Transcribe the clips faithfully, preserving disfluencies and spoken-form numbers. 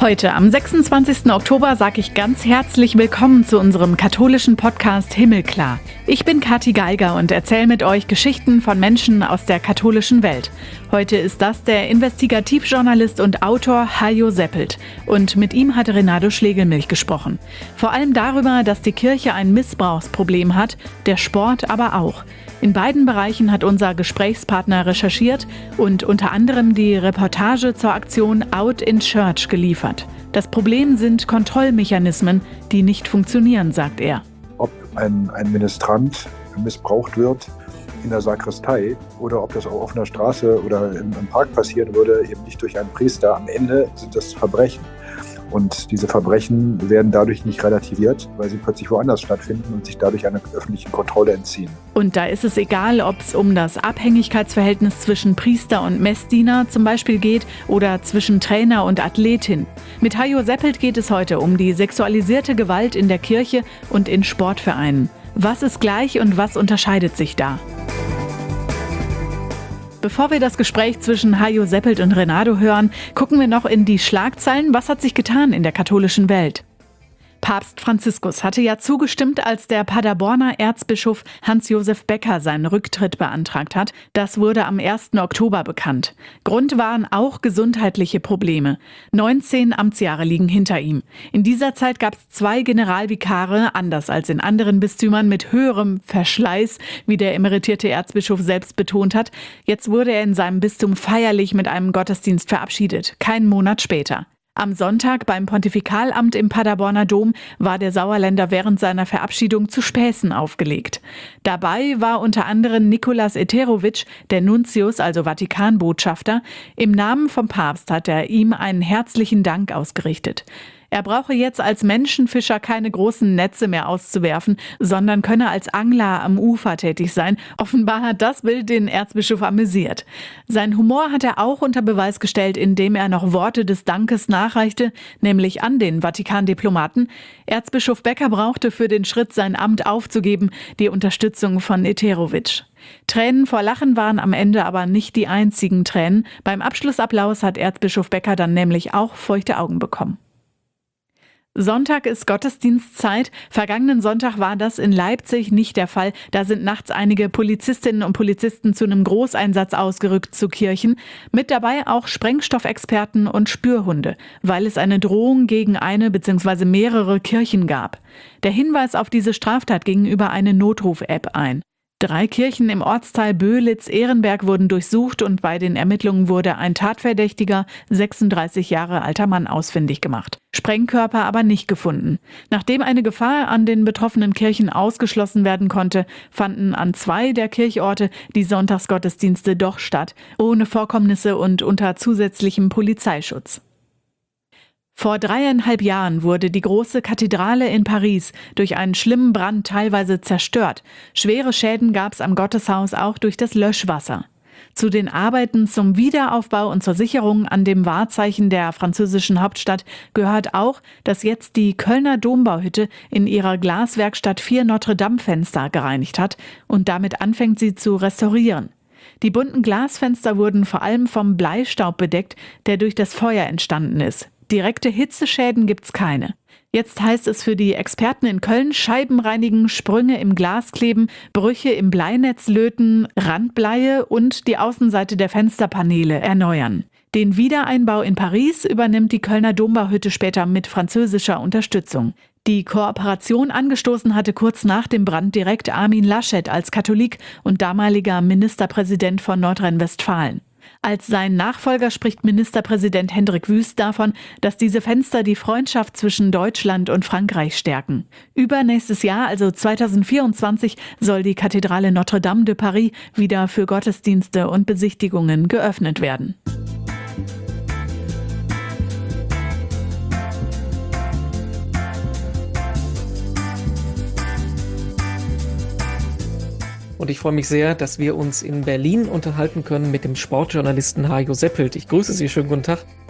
Heute, am sechsundzwanzigsten Oktober, sage ich ganz herzlich willkommen zu unserem katholischen Podcast Himmelklar. Ich bin Kathi Geiger und erzähle mit euch Geschichten von Menschen aus der katholischen Welt. Heute ist das der Investigativjournalist und Autor Hajo Seppelt. Und mit ihm hat Renato Schlegelmilch gesprochen. Vor allem darüber, dass die Kirche ein Missbrauchsproblem hat, der Sport aber auch. In beiden Bereichen hat unser Gesprächspartner recherchiert und unter anderem die Reportage zur Aktion Out in Church geliefert. Das Problem sind Kontrollmechanismen, die nicht funktionieren, sagt er. Ob ein, ein Ministrant missbraucht wird in der Sakristei oder ob das auf offener Straße oder im, im Park passieren würde, eben nicht durch einen Priester. Am Ende sind das Verbrechen. Und diese Verbrechen werden dadurch nicht relativiert, weil sie plötzlich woanders stattfinden und sich dadurch einer öffentlichen Kontrolle entziehen. Und da ist es egal, ob es um das Abhängigkeitsverhältnis zwischen Priester und Messdiener zum Beispiel geht oder zwischen Trainer und Athletin. Mit Hajo Seppelt geht es heute um die sexualisierte Gewalt in der Kirche und in Sportvereinen. Was ist gleich und was unterscheidet sich da? Bevor wir das Gespräch zwischen Hajo Seppelt und Renato hören, gucken wir noch in die Schlagzeilen. Was hat sich getan in der katholischen Welt? Papst Franziskus hatte ja zugestimmt, als der Paderborner Erzbischof Hans-Josef Becker seinen Rücktritt beantragt hat. Das wurde am ersten Oktober bekannt. Grund waren auch gesundheitliche Probleme. neunzehn Amtsjahre liegen hinter ihm. In dieser Zeit gab es zwei Generalvikare, anders als in anderen Bistümern, mit höherem Verschleiß, wie der emeritierte Erzbischof selbst betont hat. Jetzt wurde er in seinem Bistum feierlich mit einem Gottesdienst verabschiedet, keinen Monat später. Am Sonntag beim Pontifikalamt im Paderborner Dom war der Sauerländer während seiner Verabschiedung zu Späßen aufgelegt. Dabei war unter anderem Nicolas Eterovic, der Nuntius, also Vatikanbotschafter. Im Namen vom Papst hat er ihm einen herzlichen Dank ausgerichtet. Er brauche jetzt als Menschenfischer keine großen Netze mehr auszuwerfen, sondern könne als Angler am Ufer tätig sein. Offenbar hat das Bild den Erzbischof amüsiert. Sein Humor hat er auch unter Beweis gestellt, indem er noch Worte des Dankes nachreichte, nämlich an den Vatikandiplomaten. Erzbischof Becker brauchte für den Schritt, sein Amt aufzugeben, die Unterstützung von Eterovic. Tränen vor Lachen waren am Ende aber nicht die einzigen Tränen. Beim Abschlussapplaus hat Erzbischof Becker dann nämlich auch feuchte Augen bekommen. Sonntag ist Gottesdienstzeit. Vergangenen Sonntag war das in Leipzig nicht der Fall. Da sind nachts einige Polizistinnen und Polizisten zu einem Großeinsatz ausgerückt zu Kirchen. Mit dabei auch Sprengstoffexperten und Spürhunde, weil es eine Drohung gegen eine bzw. mehrere Kirchen gab. Der Hinweis auf diese Straftat ging über eine Notruf-App ein. Drei Kirchen im Ortsteil Böhlitz-Ehrenberg wurden durchsucht und bei den Ermittlungen wurde ein tatverdächtiger, sechsunddreißig Jahre alter Mann ausfindig gemacht. Sprengkörper aber nicht gefunden. Nachdem eine Gefahr an den betroffenen Kirchen ausgeschlossen werden konnte, fanden an zwei der Kirchorte die Sonntagsgottesdienste doch statt, ohne Vorkommnisse und unter zusätzlichem Polizeischutz. Vor dreieinhalb Jahren wurde die große Kathedrale in Paris durch einen schlimmen Brand teilweise zerstört. Schwere Schäden gab es am Gotteshaus auch durch das Löschwasser. Zu den Arbeiten zum Wiederaufbau und zur Sicherung an dem Wahrzeichen der französischen Hauptstadt gehört auch, dass jetzt die Kölner Dombauhütte in ihrer Glaswerkstatt vier Notre-Dame-Fenster gereinigt hat und damit anfängt, sie zu restaurieren. Die bunten Glasfenster wurden vor allem vom Bleistaub bedeckt, der durch das Feuer entstanden ist. Direkte Hitzeschäden gibt's keine. Jetzt heißt es für die Experten in Köln: Scheiben reinigen, Sprünge im Glas kleben, Brüche im Bleinetz löten, Randbleie und die Außenseite der Fensterpaneele erneuern. Den Wiedereinbau in Paris übernimmt die Kölner Dombauhütte später mit französischer Unterstützung. Die Kooperation angestoßen hatte kurz nach dem Brand direkt Armin Laschet als Katholik und damaliger Ministerpräsident von Nordrhein-Westfalen. Als sein Nachfolger spricht Ministerpräsident Hendrik Wüst davon, dass diese Fenster die Freundschaft zwischen Deutschland und Frankreich stärken. Übernächstes Jahr, also zweitausendvierundzwanzig, soll die Kathedrale Notre-Dame de Paris wieder für Gottesdienste und Besichtigungen geöffnet werden. Und ich freue mich sehr, dass wir uns in Berlin unterhalten können mit dem Sportjournalisten Hajo Seppelt. Ich grüße Sie, schönen guten Tag.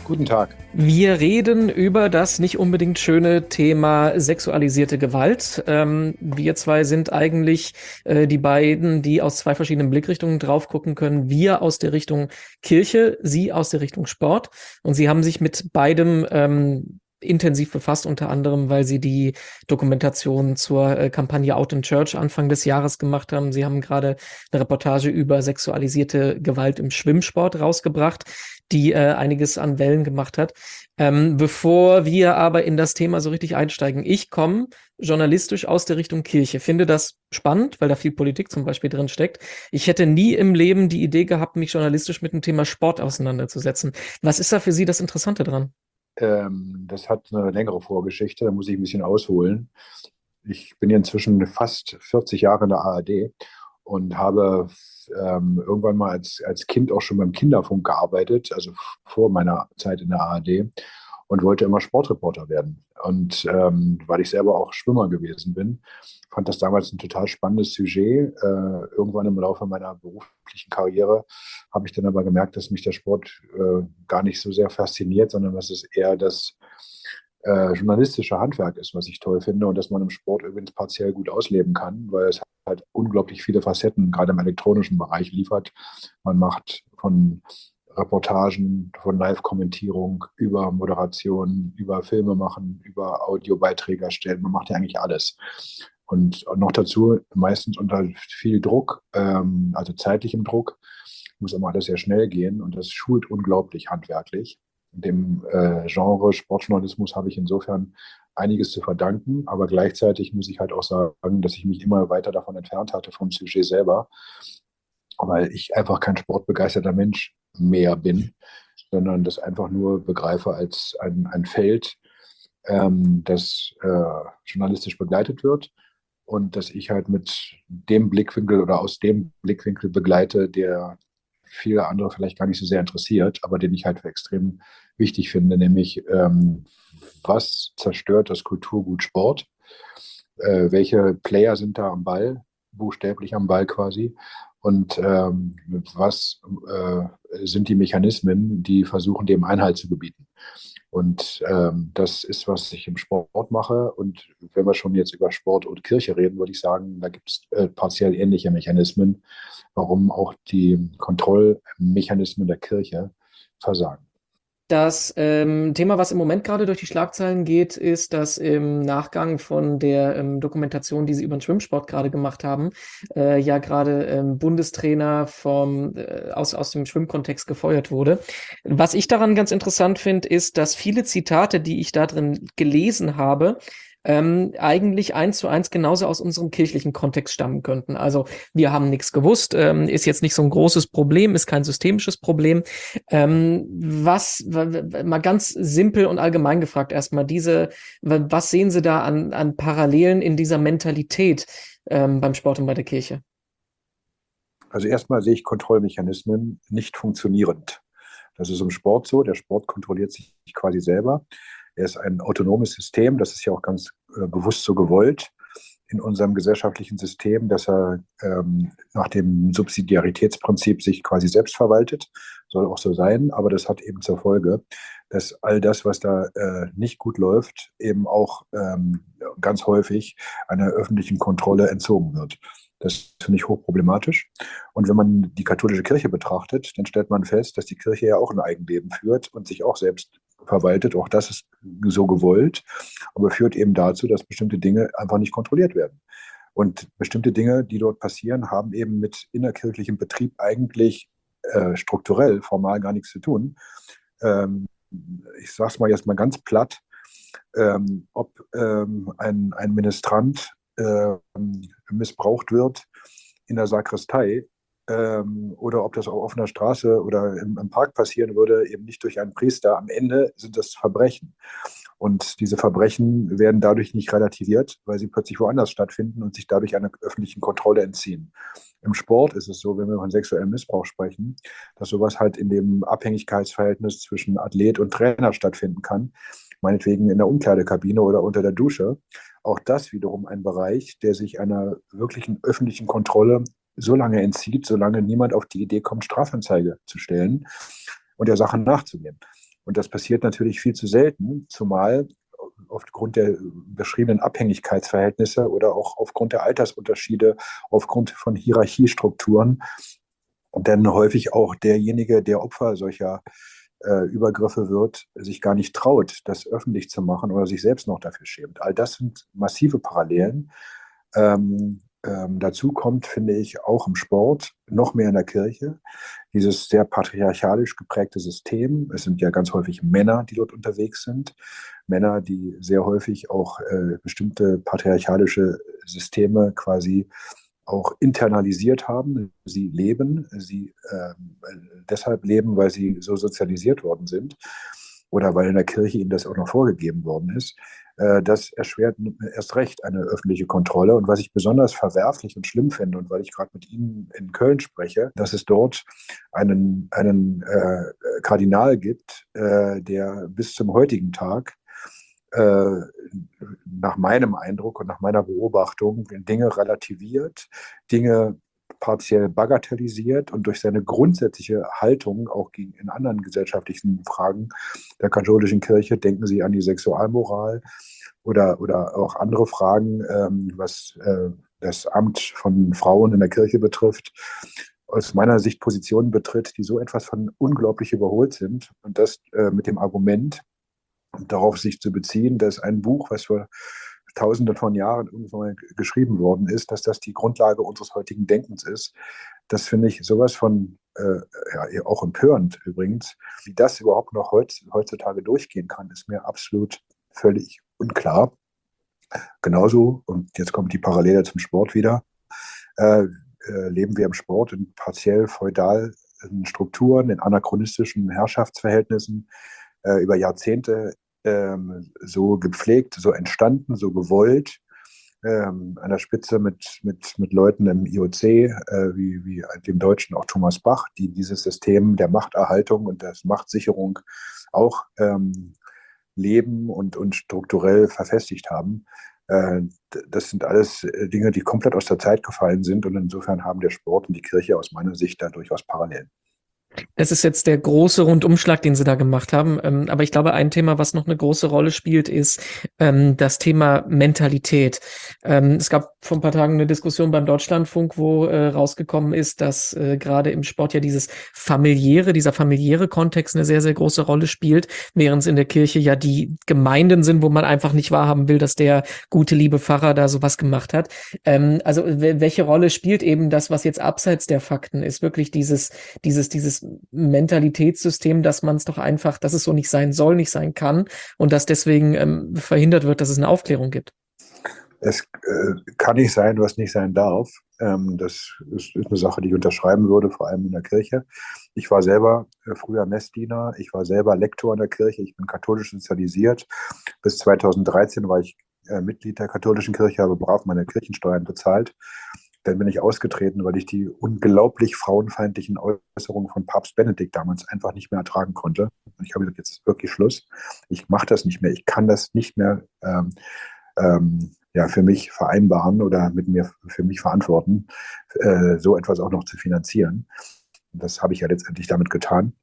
Guten Tag. Wir reden über das nicht unbedingt schöne Thema sexualisierte Gewalt. Ähm, wir zwei sind eigentlich äh, die beiden, die aus zwei verschiedenen Blickrichtungen drauf gucken können. Wir aus der Richtung Kirche, Sie aus der Richtung Sport. Und Sie haben sich mit beidem ähm, intensiv befasst, unter anderem, weil Sie die Dokumentation zur äh, Kampagne Out in Church Anfang des Jahres gemacht haben. Sie haben gerade eine Reportage über sexualisierte Gewalt im Schwimmsport rausgebracht, die äh, einiges an Wellen gemacht hat. Ähm, bevor wir aber in das Thema so richtig einsteigen, ich komme journalistisch aus der Richtung Kirche, finde das spannend, weil da viel Politik zum Beispiel drin steckt. Ich hätte nie im Leben die Idee gehabt, mich journalistisch mit dem Thema Sport auseinanderzusetzen. Was ist da für Sie das Interessante dran? Ähm, das hat eine längere Vorgeschichte, da muss ich ein bisschen ausholen. Ich bin ja inzwischen fast vierzig Jahre in der A R D und habe ähm, irgendwann mal als, als Kind auch schon beim Kinderfunk gearbeitet, also vor meiner Zeit in der A R D, und wollte immer Sportreporter werden. Und ähm, weil ich selber auch Schwimmer gewesen bin, fand das damals ein total spannendes Sujet. Äh, irgendwann im Laufe meiner beruflichen Karriere habe ich dann aber gemerkt, dass mich der Sport äh, gar nicht so sehr fasziniert, sondern dass es eher das äh, journalistische Handwerk ist, was ich toll finde, und dass man im Sport übrigens partiell gut ausleben kann, weil es halt unglaublich viele Facetten gerade im elektronischen Bereich liefert. Man macht von Reportagen, von Live-Kommentierung über Moderation, über Filme machen, über Audiobeiträge erstellen. Man macht ja eigentlich alles. Und, und noch dazu meistens unter viel Druck, ähm, also zeitlichem Druck, muss immer alles sehr schnell gehen, und das schult unglaublich handwerklich. Dem äh, Genre Sportjournalismus habe ich insofern einiges zu verdanken, aber gleichzeitig muss ich halt auch sagen, dass ich mich immer weiter davon entfernt hatte vom Sujet selber, weil ich einfach kein sportbegeisterter Mensch mehr bin, sondern das einfach nur begreife als ein, ein Feld, ähm, das äh, journalistisch begleitet wird, und dass ich halt mit dem Blickwinkel oder aus dem Blickwinkel begleite, der viele andere vielleicht gar nicht so sehr interessiert, aber den ich halt für extrem wichtig finde, nämlich ähm, was zerstört das Kulturgut Sport? Äh, welche Player sind da am Ball, buchstäblich am Ball quasi? Und ähm, was äh, sind die Mechanismen, die versuchen, dem Einhalt zu gebieten? Und ähm, das ist, was ich im Sport mache. Und wenn wir schon jetzt über Sport und Kirche reden, würde ich sagen, da gibt es äh, partiell ähnliche Mechanismen, warum auch die Kontrollmechanismen der Kirche versagen. Das ähm, Thema, was im Moment gerade durch die Schlagzeilen geht, ist, dass im Nachgang von der ähm, Dokumentation, die Sie über den Schwimmsport gerade gemacht haben, äh, ja gerade ähm, Bundestrainer vom, äh, aus, aus dem Schwimmkontext gefeuert wurde. Was ich daran ganz interessant finde, ist, dass viele Zitate, die ich da drin gelesen habe, ähm, eigentlich eins zu eins genauso aus unserem kirchlichen Kontext stammen könnten. Also wir haben nichts gewusst, ähm, ist jetzt nicht so ein großes Problem, ist kein systemisches Problem. Ähm, was, mal ganz simpel und allgemein gefragt erstmal, diese, was sehen Sie da an, an Parallelen in dieser Mentalität ähm, beim Sport und bei der Kirche? Also erstmal sehe ich Kontrollmechanismen nicht funktionierend. Das ist im Sport so, der Sport kontrolliert sich quasi selber. Er ist ein autonomes System, das ist ja auch ganz äh, bewusst so gewollt in unserem gesellschaftlichen System, dass er ähm, nach dem Subsidiaritätsprinzip sich quasi selbst verwaltet. Soll auch so sein, aber das hat eben zur Folge, dass all das, was da äh, nicht gut läuft, eben auch ähm, ganz häufig einer öffentlichen Kontrolle entzogen wird. Das finde ich hochproblematisch. Und wenn man die katholische Kirche betrachtet, dann stellt man fest, dass die Kirche ja auch ein Eigenleben führt und sich auch selbst verwaltet. Auch das ist so gewollt, aber führt eben dazu, dass bestimmte Dinge einfach nicht kontrolliert werden. Und bestimmte Dinge, die dort passieren, haben eben mit innerkirchlichem Betrieb eigentlich äh, strukturell, formal gar nichts zu tun. Ähm, ich sage es mal jetzt mal ganz platt, ähm, ob ähm, ein, ein Ministrant ähm, missbraucht wird in der Sakristei, ähm, oder ob das auf offener Straße oder im, im Park passieren würde, eben nicht durch einen Priester. Am Ende sind das Verbrechen. Und diese Verbrechen werden dadurch nicht relativiert, weil sie plötzlich woanders stattfinden und sich dadurch einer öffentlichen Kontrolle entziehen. Im Sport ist es so, wenn wir von sexuellem Missbrauch sprechen, dass sowas halt in dem Abhängigkeitsverhältnis zwischen Athlet und Trainer stattfinden kann, meinetwegen in der Umkleidekabine oder unter der Dusche. Auch das wiederum ein Bereich, der sich einer wirklichen öffentlichen Kontrolle so lange entzieht, solange niemand auf die Idee kommt, Strafanzeige zu stellen und der Sache nachzugehen. Und das passiert natürlich viel zu selten, zumal aufgrund der beschriebenen Abhängigkeitsverhältnisse oder auch aufgrund der Altersunterschiede, aufgrund von Hierarchiestrukturen, denn häufig auch derjenige, der Opfer solcher äh, Übergriffe wird, sich gar nicht traut, das öffentlich zu machen oder sich selbst noch dafür schämt. All das sind massive Parallelen. Ähm, ähm, dazu kommt, finde ich, auch im Sport, noch mehr in der Kirche, dieses sehr patriarchalisch geprägte System. Es sind ja ganz häufig Männer, die dort unterwegs sind. Männer, die sehr häufig auch äh, bestimmte patriarchalische Systeme quasi auch internalisiert haben. Sie leben, sie äh, deshalb leben, weil sie so sozialisiert worden sind oder weil in der Kirche ihnen das auch noch vorgegeben worden ist. Äh, das erschwert erst recht eine öffentliche Kontrolle. Und was ich besonders verwerflich und schlimm finde, und weil ich gerade mit Ihnen in Köln spreche, dass es dort einen, einen äh, Kardinal gibt, äh, der bis zum heutigen Tag äh, nach meinem Eindruck und nach meiner Beobachtung Dinge relativiert, Dinge partiell bagatellisiert und durch seine grundsätzliche Haltung auch gegen, in anderen gesellschaftlichen Fragen der katholischen Kirche, denken Sie an die Sexualmoral oder, oder auch andere Fragen, ähm, was äh, das Amt von Frauen in der Kirche betrifft, aus meiner Sicht Positionen betritt, die so etwas von unglaublich überholt sind, und das äh, mit dem Argument, darauf sich zu beziehen, dass ein Buch, was vor Tausenden von Jahren irgendwann mal geschrieben worden ist, dass das die Grundlage unseres heutigen Denkens ist. Das finde ich sowas von, äh, ja, auch empörend übrigens. Wie das überhaupt noch heutz, heutzutage durchgehen kann, ist mir absolut völlig unklar. Genauso, und jetzt kommt die Parallele zum Sport wieder, äh, äh, leben wir im Sport in partiell feudalen Strukturen, in anachronistischen Herrschaftsverhältnissen, äh, über Jahrzehnte ähm, so gepflegt, so entstanden, so gewollt, ähm, an der Spitze mit, mit, mit Leuten im I O C, äh, wie, wie dem Deutschen auch Thomas Bach, die dieses System der Machterhaltung und der Machtsicherung auch ähm, leben und, und strukturell verfestigt haben. Äh, das sind alles Dinge, die komplett aus der Zeit gefallen sind, und insofern haben der Sport und die Kirche aus meiner Sicht da durchaus Parallelen. Das ist jetzt der große Rundumschlag, den Sie da gemacht haben. Ähm, aber ich glaube, ein Thema, was noch eine große Rolle spielt, ist ähm, das Thema Mentalität. Ähm, es gab vor ein paar Tagen eine Diskussion beim Deutschlandfunk, wo äh, rausgekommen ist, dass äh, gerade im Sport ja dieses familiäre, dieser familiäre Kontext eine sehr, sehr große Rolle spielt, während es in der Kirche ja die Gemeinden sind, wo man einfach nicht wahrhaben will, dass der gute, liebe Pfarrer da sowas gemacht hat. Ähm, also welche Rolle spielt eben das, was jetzt abseits der Fakten ist, wirklich dieses, dieses, dieses Mentalitätssystem, dass man es doch einfach, dass es so nicht sein soll, nicht sein kann und dass deswegen ähm, verhindert wird, dass es eine Aufklärung gibt? Es äh, kann nicht sein, was nicht sein darf. Ähm, das ist, ist eine Sache, die ich unterschreiben würde, vor allem in der Kirche. Ich war selber äh, früher Messdiener, ich war selber Lektor in der Kirche, ich bin katholisch sozialisiert. Bis zweitausenddreizehn war ich äh, Mitglied der katholischen Kirche, habe brav meine Kirchensteuern bezahlt. Dann bin ich ausgetreten, weil ich die unglaublich frauenfeindlichen Äußerungen von Papst Benedikt damals einfach nicht mehr ertragen konnte. Und ich habe gesagt, jetzt ist wirklich Schluss. Ich mache das nicht mehr. Ich kann das nicht mehr ähm, ähm, ja, für mich vereinbaren oder mit mir für mich verantworten, äh, so etwas auch noch zu finanzieren. Und das habe ich ja letztendlich damit getan.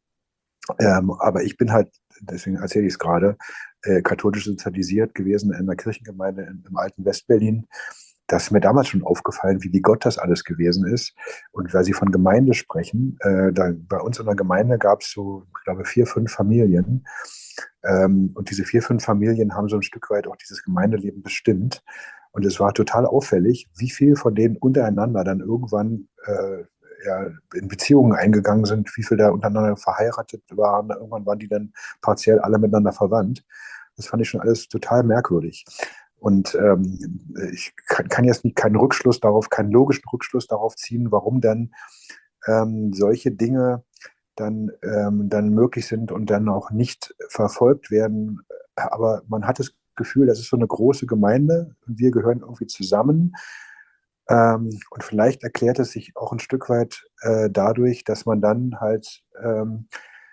Ähm, aber ich bin halt, deswegen erzähle ich es gerade, äh, katholisch sozialisiert gewesen in einer Kirchengemeinde in, im alten Westberlin. Das ist mir damals schon aufgefallen, wie bigot das alles gewesen ist. Und weil Sie von Gemeinde sprechen, äh, da, bei uns in der Gemeinde gab es so, ich glaube, vier, fünf Familien. Ähm, und diese vier, fünf Familien haben so ein Stück weit auch dieses Gemeindeleben bestimmt. Und es war total auffällig, wie viel von denen untereinander dann irgendwann äh, ja, in Beziehungen eingegangen sind, wie viel da untereinander verheiratet waren. Irgendwann waren die dann partiell alle miteinander verwandt. Das fand ich schon alles total merkwürdig. Und ähm, ich kann, kann jetzt nicht keinen Rückschluss darauf, keinen logischen Rückschluss darauf ziehen, warum dann ähm, solche Dinge dann, ähm, dann möglich sind und dann auch nicht verfolgt werden. Aber man hat das Gefühl, das ist so eine große Gemeinde und wir gehören irgendwie zusammen. Ähm, und vielleicht erklärt es sich auch ein Stück weit äh, dadurch, dass man dann halt ähm,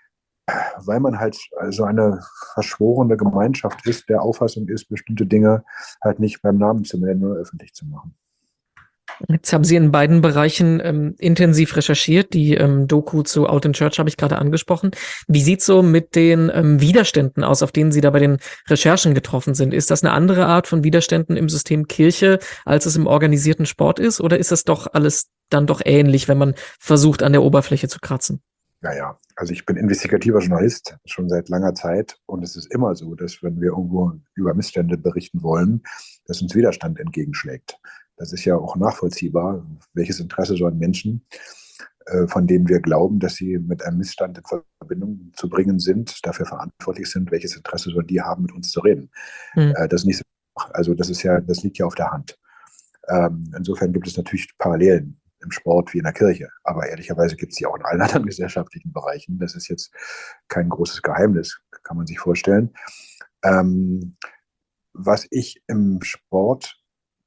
weil man halt so eine verschworene Gemeinschaft ist, der Auffassung ist, bestimmte Dinge halt nicht beim Namen zu nennen oder öffentlich zu machen. Jetzt haben Sie in beiden Bereichen ähm, intensiv recherchiert. Die ähm, Doku zu Out in Church habe ich gerade angesprochen. Wie sieht es so mit den ähm, Widerständen aus, auf denen Sie da bei den Recherchen getroffen sind? Ist das eine andere Art von Widerständen im System Kirche, als es im organisierten Sport ist? Oder ist das doch alles dann doch ähnlich, wenn man versucht, an der Oberfläche zu kratzen? Naja, also ich bin investigativer Journalist schon seit langer Zeit und es ist immer so, dass wenn wir irgendwo über Missstände berichten wollen, dass uns Widerstand entgegenschlägt. Das ist ja auch nachvollziehbar. Welches Interesse sollen Menschen, äh, von denen wir glauben, dass sie mit einem Missstand in Verbindung zu bringen sind, dafür verantwortlich sind, welches Interesse sollen die haben, mit uns zu reden? Hm. Äh, das ist nicht so. Also das ist ja, das liegt ja auf der Hand. Ähm, insofern gibt es natürlich Parallelen im Sport wie in der Kirche. Aber ehrlicherweise gibt es die auch in allen anderen gesellschaftlichen Bereichen. Das ist jetzt kein großes Geheimnis, kann man sich vorstellen. Ähm, was ich im Sport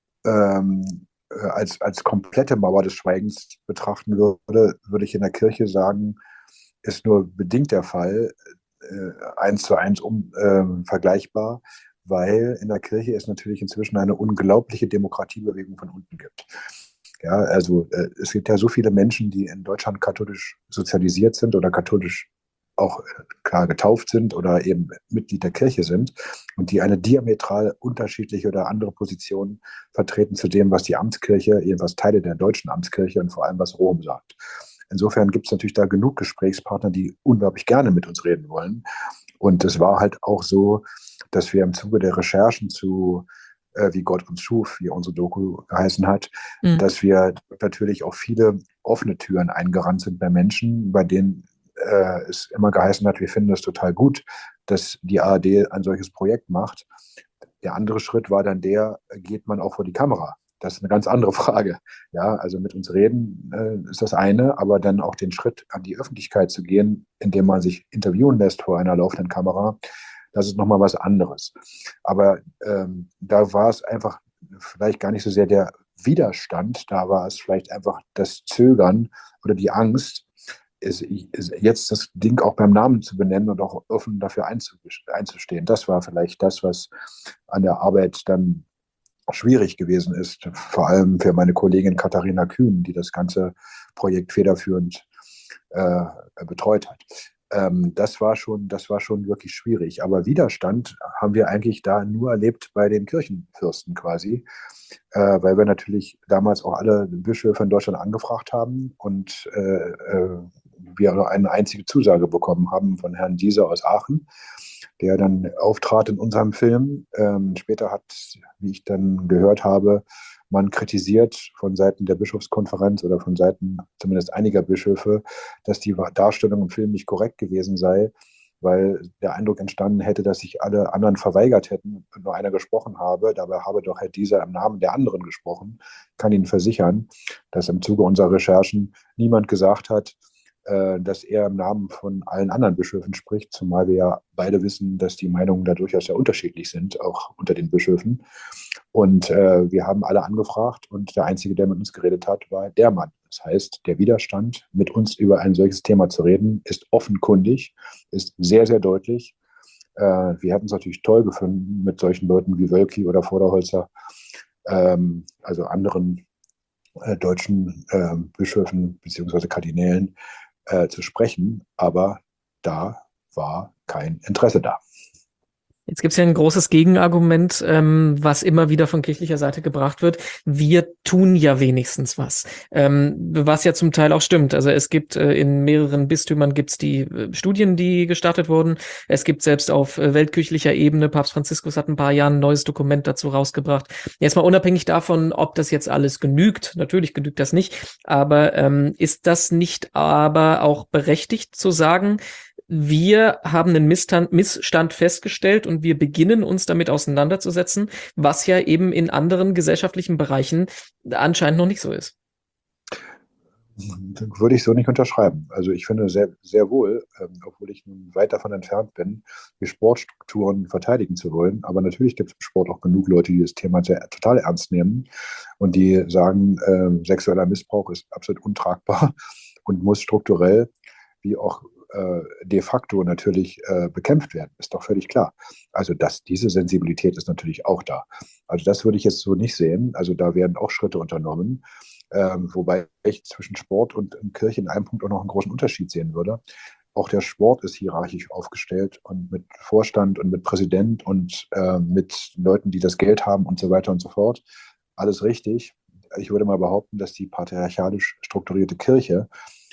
ähm, als, als komplette Mauer des Schweigens betrachten würde, würde ich in der Kirche sagen, ist nur bedingt der Fall, äh, eins zu eins um, äh, vergleichbar, weil in der Kirche es natürlich inzwischen eine unglaubliche Demokratiebewegung von unten gibt. Ja, also äh, es gibt ja so viele Menschen, die in Deutschland katholisch sozialisiert sind oder katholisch auch äh, klar getauft sind oder eben Mitglied der Kirche sind und die eine diametral unterschiedliche oder andere Position vertreten zu dem, was die Amtskirche, jedenfalls Teile der deutschen Amtskirche und vor allem was Rom sagt. Insofern gibt es natürlich da genug Gesprächspartner, die unglaublich gerne mit uns reden wollen. Und es war halt auch so, dass wir im Zuge der Recherchen zu äh, Wie Gott uns schuf, wie unsere Doku geheißen hat, mhm. dass wir natürlich auch viele offene Türen eingerannt sind bei Menschen, bei denen äh, es immer geheißen hat, wir finden das total gut, dass die A R D ein solches Projekt macht. Der andere Schritt war dann der, geht man auch vor die Kamera? Das ist eine ganz andere Frage. Ja, also mit uns reden äh, ist das eine, aber dann auch den Schritt an die Öffentlichkeit zu gehen, indem man sich interviewen lässt vor einer laufenden Kamera, das ist nochmal was anderes. Aber ähm, da war es einfach vielleicht gar nicht so sehr der Widerstand, da war es vielleicht einfach das Zögern oder die Angst, ist, ist jetzt das Ding auch beim Namen zu benennen und auch offen dafür einzustehen. Das war vielleicht das, was an der Arbeit dann schwierig gewesen ist, vor allem für meine Kollegin Katharina Kühn, die das ganze Projekt federführend äh, betreut hat. Ähm, das war schon, das war schon wirklich schwierig. Aber Widerstand haben wir eigentlich da nur erlebt bei den Kirchenfürsten quasi, äh, weil wir natürlich damals auch alle Bischöfe in Deutschland angefragt haben und äh, äh, wir eine einzige Zusage bekommen haben von Herrn Dieser aus Aachen, der dann auftrat in unserem Film. Ähm, später hat, wie ich dann gehört habe, man kritisiert von Seiten der Bischofskonferenz oder von Seiten zumindest einiger Bischöfe, dass die Darstellung im Film nicht korrekt gewesen sei, weil der Eindruck entstanden hätte, dass sich alle anderen verweigert hätten und nur einer gesprochen habe. Dabei habe doch Herr Dieser im Namen der anderen gesprochen. Ich kann Ihnen versichern, dass im Zuge unserer Recherchen niemand gesagt hat, dass er im Namen von allen anderen Bischöfen spricht, zumal wir ja beide wissen, dass die Meinungen da durchaus sehr unterschiedlich sind, auch unter den Bischöfen. Und äh, wir haben alle angefragt und der Einzige, der mit uns geredet hat, war der Mann. Das heißt, der Widerstand, mit uns über ein solches Thema zu reden, ist offenkundig, ist sehr, sehr deutlich. Äh, wir hätten es natürlich toll gefunden, mit solchen Leuten wie Wölki oder Vorderholzer, ähm, also anderen äh, deutschen äh, Bischöfen bzw. Kardinälen, Äh, zu sprechen, aber da war kein Interesse da. Jetzt gibt es ja ein großes Gegenargument, ähm, was immer wieder von kirchlicher Seite gebracht wird. Wir tun ja wenigstens was, ähm, was ja zum Teil auch stimmt. Also es gibt äh, in mehreren Bistümern gibt's die äh, Studien, die gestartet wurden. Es gibt selbst auf äh, weltkirchlicher Ebene, Papst Franziskus hat ein paar Jahre ein neues Dokument dazu rausgebracht. Jetzt mal unabhängig davon, ob das jetzt alles genügt. Natürlich genügt das nicht. Aber ähm, ist das nicht aber auch berechtigt zu sagen, wir haben einen Missstand, Missstand festgestellt und wir beginnen uns damit auseinanderzusetzen, was ja eben in anderen gesellschaftlichen Bereichen anscheinend noch nicht so ist? Würde ich so nicht unterschreiben. Also ich finde sehr, sehr wohl, ähm, obwohl ich nun weit davon entfernt bin, die Sportstrukturen verteidigen zu wollen. Aber natürlich gibt es im Sport auch genug Leute, die das Thema sehr, total ernst nehmen und die sagen, äh, sexueller Missbrauch ist absolut untragbar und muss strukturell wie auch äh, de facto natürlich äh, bekämpft werden, ist doch völlig klar. Also dass diese Sensibilität ist natürlich auch da. Also das würde ich jetzt so nicht sehen. Also da werden auch Schritte unternommen, ähm, wobei ich zwischen Sport und Kirche in einem Punkt auch noch einen großen Unterschied sehen würde. Auch der Sport ist hierarchisch aufgestellt und mit Vorstand und mit Präsident und äh, mit Leuten, die das Geld haben und so weiter und so fort. Alles richtig. Ich würde mal behaupten, dass die patriarchalisch strukturierte Kirche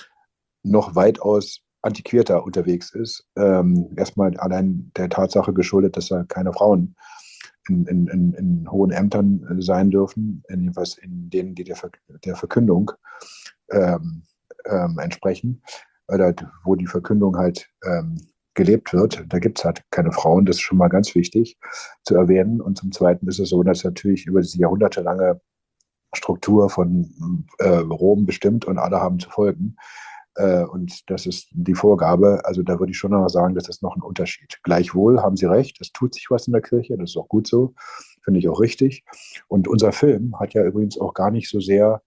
noch weitaus antiquierter unterwegs ist. Ähm, erstmal allein der Tatsache geschuldet, dass da keine Frauen in, in, in, in hohen Ämtern sein dürfen, jedenfalls in denen, die der, Ver der Verkündung ähm, ähm, entsprechen, oder wo die Verkündung halt ähm, gelebt wird. Da gibt es halt keine Frauen. Das ist schon mal ganz wichtig zu erwähnen. Und zum Zweiten ist es so, dass natürlich über diese jahrhundertelange Struktur von äh, Rom bestimmt und alle haben zu folgen. Äh, und das ist die Vorgabe. Also da würde ich schon noch sagen, das ist noch ein Unterschied. Gleichwohl haben Sie recht, es tut sich was in der Kirche, das ist auch gut so, finde ich auch richtig. Und unser Film hat ja übrigens auch gar nicht so sehr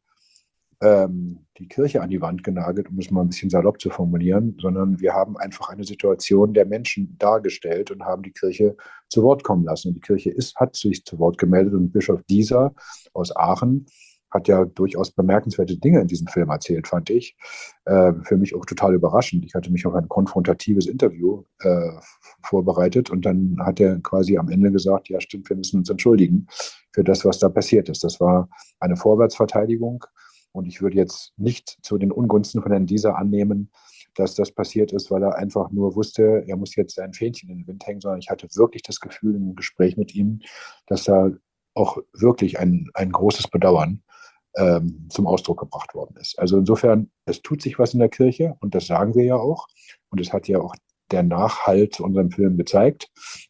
ähm, die Kirche an die Wand genagelt, um es mal ein bisschen salopp zu formulieren, sondern wir haben einfach eine Situation der Menschen dargestellt und haben die Kirche zu Wort kommen lassen. Und die Kirche ist, hat sich zu Wort gemeldet und Bischof Dieser aus Aachen hat ja durchaus bemerkenswerte Dinge in diesem Film erzählt, fand ich. Äh, für mich auch total überraschend. Ich hatte mich auf ein konfrontatives Interview äh, vorbereitet und dann hat er quasi am Ende gesagt, ja stimmt, wir müssen uns entschuldigen für das, was da passiert ist. Das war eine Vorwärtsverteidigung und ich würde jetzt nicht zu den Ungunsten von Herrn Dieser annehmen, dass das passiert ist, weil er einfach nur wusste, er muss jetzt sein Fähnchen in den Wind hängen, sondern ich hatte wirklich das Gefühl im Gespräch mit ihm, dass da auch wirklich ein, ein großes Bedauern ähm, zum Ausdruck gebracht worden ist. Also insofern, es tut sich was in der Kirche und das sagen wir ja auch. Und es hat ja auch der Nachhall zu unserem Film gezeigt.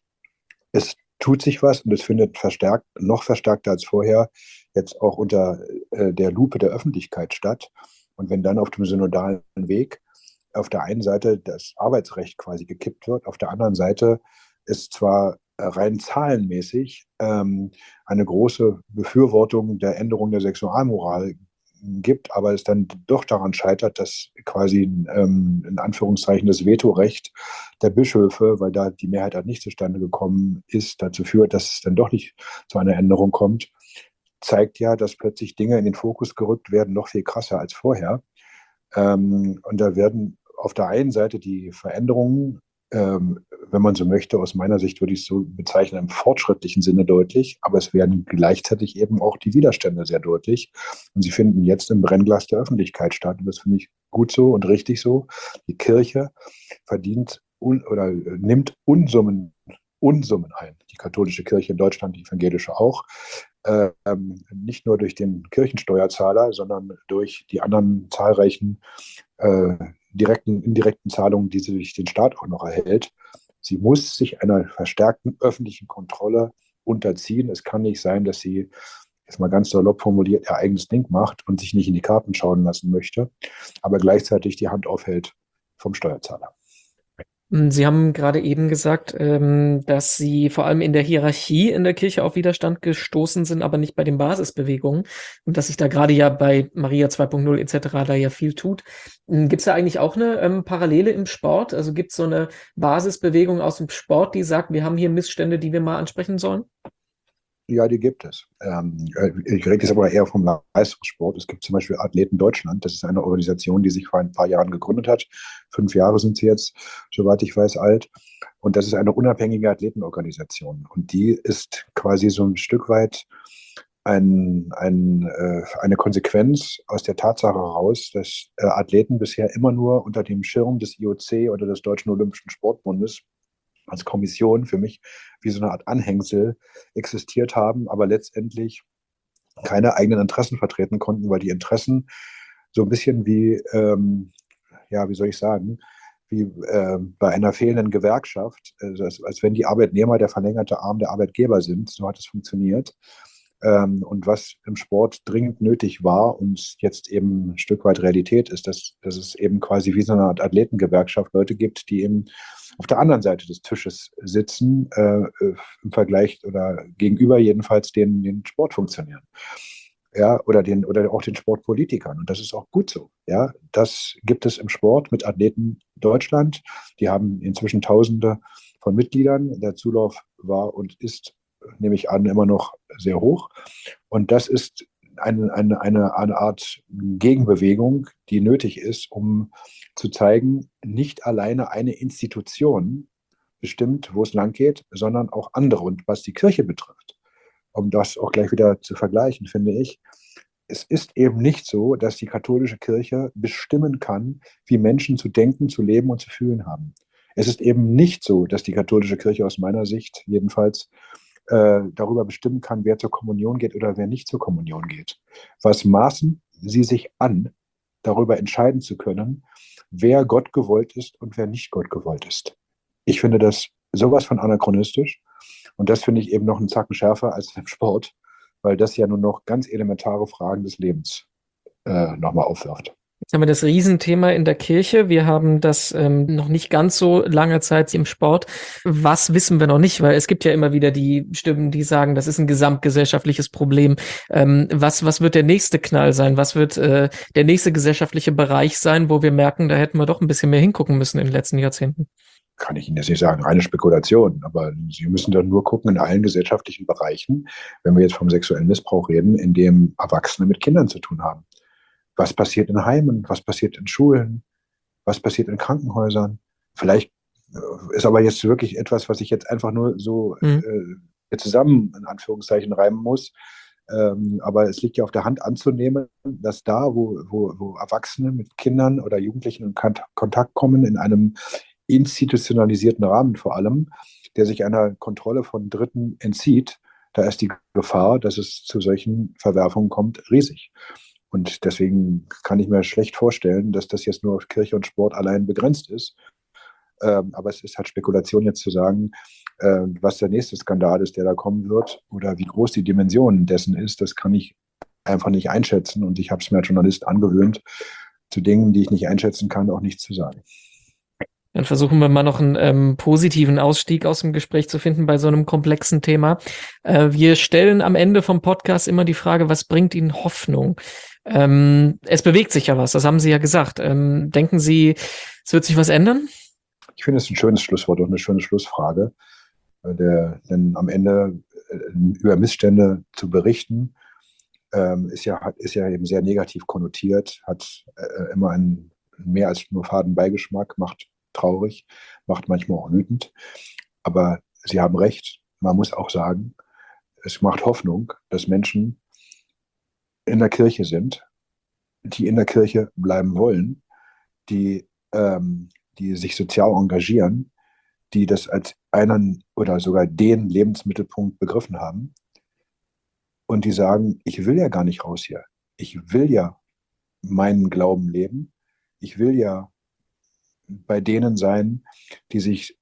Es tut sich was und es findet verstärkt, noch verstärkter als vorher, jetzt auch unter äh, der Lupe der Öffentlichkeit statt. Und wenn dann auf dem synodalen Weg auf der einen Seite das Arbeitsrecht quasi gekippt wird, auf der anderen Seite ist zwar rein zahlenmäßig ähm, eine große Befürwortung der Änderung der Sexualmoral gibt, aber es dann doch daran scheitert, dass quasi ähm, in Anführungszeichen das Vetorecht der Bischöfe, weil da die Mehrheit halt nicht zustande gekommen ist, dazu führt, dass es dann doch nicht zu einer Änderung kommt, zeigt ja, dass plötzlich Dinge in den Fokus gerückt werden, noch viel krasser als vorher. Ähm, und da werden auf der einen Seite die Veränderungen, ähm, wenn man so möchte, aus meiner Sicht würde ich es so bezeichnen, im fortschrittlichen Sinne deutlich, aber es werden gleichzeitig eben auch die Widerstände sehr deutlich. Und sie finden jetzt im Brennglas der Öffentlichkeit statt. Und das finde ich gut so und richtig so. Die Kirche verdient un oder nimmt Unsummen, Unsummen ein. Die katholische Kirche in Deutschland, die evangelische auch. Ähm, nicht nur durch den Kirchensteuerzahler, sondern durch die anderen zahlreichen äh, direkten, indirekten Zahlungen, die sie durch den Staat auch noch erhält. Sie muss sich einer verstärkten öffentlichen Kontrolle unterziehen. Es kann nicht sein, dass sie, jetzt mal ganz salopp formuliert, ihr eigenes Ding macht und sich nicht in die Karten schauen lassen möchte, aber gleichzeitig die Hand aufhält vom Steuerzahler. Sie haben gerade eben gesagt, ähm, dass Sie vor allem in der Hierarchie in der Kirche auf Widerstand gestoßen sind, aber nicht bei den Basisbewegungen und dass sich da gerade ja bei Maria zwei Punkt null et cetera da ja viel tut. Gibt es da eigentlich auch eine ähm, Parallele im Sport? Also gibt es so eine Basisbewegung aus dem Sport, die sagt, wir haben hier Missstände, die wir mal ansprechen sollen? Ja, die gibt es. Ähm, ich rede jetzt aber eher vom Leistungssport. Es gibt zum Beispiel Athleten Deutschland. Das ist eine Organisation, die sich vor ein paar Jahren gegründet hat. Fünf Jahre sind sie jetzt, soweit ich weiß, alt. Und das ist eine unabhängige Athletenorganisation. Und die ist quasi so ein Stück weit ein, ein, äh, eine Konsequenz aus der Tatsache heraus, dass äh, Athleten bisher immer nur unter dem Schirm des I O C oder des Deutschen Olympischen Sportbundes als Kommission für mich wie so eine Art Anhängsel existiert haben, aber letztendlich keine eigenen Interessen vertreten konnten, weil die Interessen so ein bisschen wie, ähm, ja, wie soll ich sagen, wie äh, bei einer fehlenden Gewerkschaft, also als, als wenn die Arbeitnehmer der verlängerte Arm der Arbeitgeber sind. So hat es funktioniert. Ähm, und was im Sport dringend nötig war und jetzt eben ein Stück weit Realität ist, dass, dass es eben quasi wie so eine Art Athletengewerkschaft Leute gibt, die eben auf der anderen Seite des Tisches sitzen, äh, im Vergleich oder gegenüber jedenfalls den, den Sportfunktionären. ja, oder den, oder auch den Sportpolitikern. Und das ist auch gut so. Ja, das gibt es im Sport mit Athleten Deutschland. Die haben inzwischen Tausende von Mitgliedern. Der Zulauf war und ist, nehme ich an, immer noch sehr hoch. Und das ist eine, eine, eine, eine Art Gegenbewegung, die nötig ist, um zu zeigen, nicht alleine eine Institution bestimmt, wo es lang geht, sondern auch andere. Und was die Kirche betrifft, um das auch gleich wieder zu vergleichen, finde ich, es ist eben nicht so, dass die katholische Kirche bestimmen kann, wie Menschen zu denken, zu leben und zu fühlen haben. Es ist eben nicht so, dass die katholische Kirche aus meiner Sicht jedenfalls äh, darüber bestimmen kann, wer zur Kommunion geht oder wer nicht zur Kommunion geht. Was maßen sie sich an, darüber entscheiden zu können, wer Gott gewollt ist und wer nicht Gott gewollt ist. Ich finde das sowas von anachronistisch. Und das finde ich eben noch einen Zacken schärfer als im Sport, weil das ja nur noch ganz elementare Fragen des Lebens äh, nochmal aufwirft. Jetzt haben wir das Riesenthema in der Kirche. Wir haben das ähm, noch nicht ganz so lange Zeit im Sport. Was wissen wir noch nicht? Weil es gibt ja immer wieder die Stimmen, die sagen, das ist ein gesamtgesellschaftliches Problem. Ähm, was, was wird der nächste Knall sein? Was wird äh, der nächste gesellschaftliche Bereich sein, wo wir merken, da hätten wir doch ein bisschen mehr hingucken müssen in den letzten Jahrzehnten? Kann ich Ihnen jetzt nicht sagen, reine Spekulation, aber Sie müssen dann nur gucken in allen gesellschaftlichen Bereichen, wenn wir jetzt vom sexuellen Missbrauch reden, in dem Erwachsene mit Kindern zu tun haben. Was passiert in Heimen, was passiert in Schulen, was passiert in Krankenhäusern? Vielleicht ist aber jetzt wirklich etwas, was ich jetzt einfach nur so mhm. äh, zusammen in Anführungszeichen reimen muss. Ähm, aber es liegt ja auf der Hand anzunehmen, dass da, wo, wo, wo Erwachsene mit Kindern oder Jugendlichen in Kontakt kommen, in einem institutionalisierten Rahmen vor allem, der sich einer Kontrolle von Dritten entzieht, da ist die Gefahr, dass es zu solchen Verwerfungen kommt, riesig. Und deswegen kann ich mir schlecht vorstellen, dass das jetzt nur auf Kirche und Sport allein begrenzt ist. Ähm, aber es ist halt Spekulation jetzt zu sagen, äh, was der nächste Skandal ist, der da kommen wird oder wie groß die Dimension dessen ist, das kann ich einfach nicht einschätzen. Und ich habe es mir als Journalist angewöhnt, zu Dingen, die ich nicht einschätzen kann, auch nichts zu sagen. Dann versuchen wir mal noch einen ähm, positiven Ausstieg aus dem Gespräch zu finden bei so einem komplexen Thema. Äh, wir stellen am Ende vom Podcast immer die Frage, was bringt Ihnen Hoffnung? Ähm, es bewegt sich ja was, das haben Sie ja gesagt. Ähm, denken Sie, es wird sich was ändern? Ich finde es ein schönes Schlusswort und eine schöne Schlussfrage. Der, denn am Ende äh, über Missstände zu berichten, ähm, ist, ja, ist ja eben sehr negativ konnotiert, hat äh, immer einen mehr als nur faden Beigeschmack, macht traurig, macht manchmal auch wütend. Aber Sie haben recht, man muss auch sagen, es macht Hoffnung, dass Menschen in der Kirche sind, die in der Kirche bleiben wollen, die, ähm, die sich sozial engagieren, die das als einen oder sogar den Lebensmittelpunkt begriffen haben und die sagen, ich will ja gar nicht raus hier. Ich will ja meinen Glauben leben. Ich will ja bei denen sein, die sich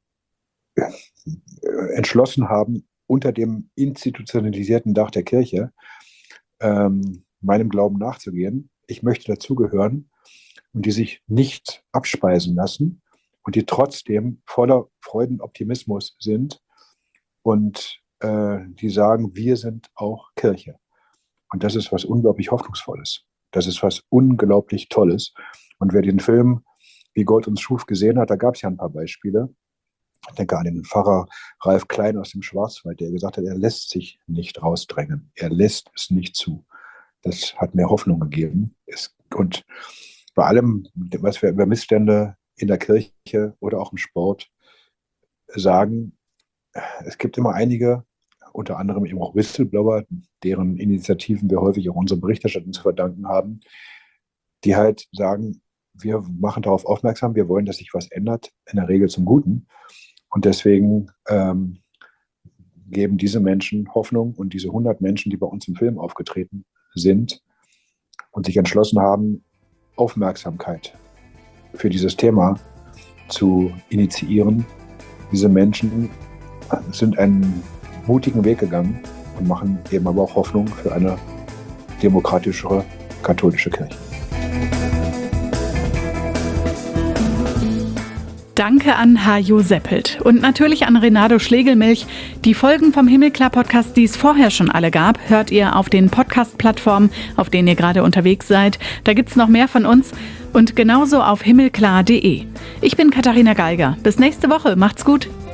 entschlossen haben, unter dem institutionalisierten Dach der Kirche ähm, meinem Glauben nachzugehen. Ich möchte dazugehören und die sich nicht abspeisen lassen und die trotzdem voller Freudenoptimismus sind und äh, die sagen, wir sind auch Kirche. Und das ist was unglaublich Hoffnungsvolles. Das ist was unglaublich Tolles. Und wer den Film Wie Gott uns schuf gesehen hat, da gab es ja ein paar Beispiele. Ich denke an den Pfarrer Ralf Klein aus dem Schwarzwald, der gesagt hat, er lässt sich nicht rausdrängen. Er lässt es nicht zu. Das hat mir Hoffnung gegeben. Es, und bei allem, was wir über Missstände in der Kirche oder auch im Sport sagen, es gibt immer einige, unter anderem eben auch Whistleblower, deren Initiativen wir häufig auch unsere Berichterstattung zu verdanken haben, die halt sagen, wir machen darauf aufmerksam, wir wollen, dass sich was ändert, in der Regel zum Guten. Und deswegen ähm, geben diese Menschen Hoffnung und diese hundert Menschen, die bei uns im Film aufgetreten sind und sich entschlossen haben, Aufmerksamkeit für dieses Thema zu initiieren. Diese Menschen sind einen mutigen Weg gegangen und machen eben aber auch Hoffnung für eine demokratischere katholische Kirche. Danke an Hajo Seppelt und natürlich an Renato Schlegelmilch. Die Folgen vom Himmelklar-Podcast, die es vorher schon alle gab, hört ihr auf den Podcast-Plattformen, auf denen ihr gerade unterwegs seid. Da gibt's noch mehr von uns und genauso auf himmelklar punkt de. Ich bin Katharina Geiger. Bis nächste Woche. Macht's gut.